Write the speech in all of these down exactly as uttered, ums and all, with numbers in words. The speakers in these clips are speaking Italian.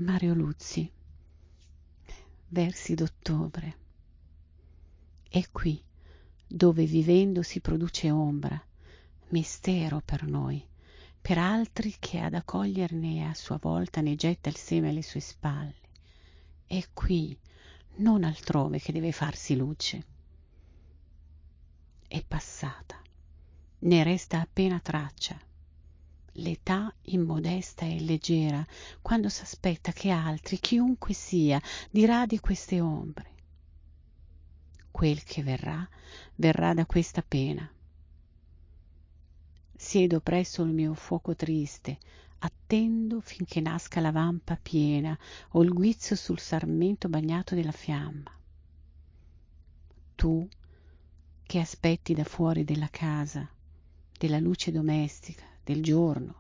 Mario Luzzi, versi d'ottobre. È qui dove vivendo si produce ombra, mistero per noi, per altri che ad accoglierne a sua volta ne getta il seme alle sue spalle. È qui, non altrove, che deve farsi luce. È passata, ne resta appena traccia. L'età immodesta e leggera, quando s'aspetta che altri, chiunque sia, diradi queste ombre. Quel che verrà, verrà da questa pena. Siedo presso il mio fuoco triste, attendo finché nasca la vampa piena o il guizzo sul sarmento bagnato della fiamma. Tu, che aspetti da fuori della casa, della luce domestica, del giorno,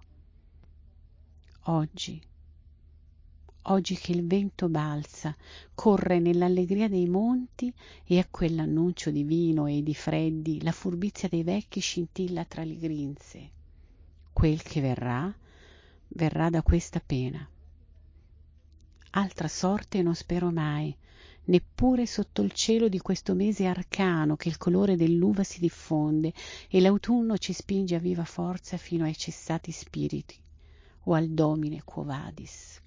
oggi, oggi che il vento balza, corre nell'allegria dei monti e a quell'annuncio divino e di freddi la furbizia dei vecchi scintilla tra le grinze. Quel che verrà, verrà da questa pena. Altra sorte non spero mai, neppure sotto il cielo di questo mese arcano che il colore dell'uva si diffonde e l'autunno ci spinge a viva forza fino ai cessati spiriti o al domine quo vadis.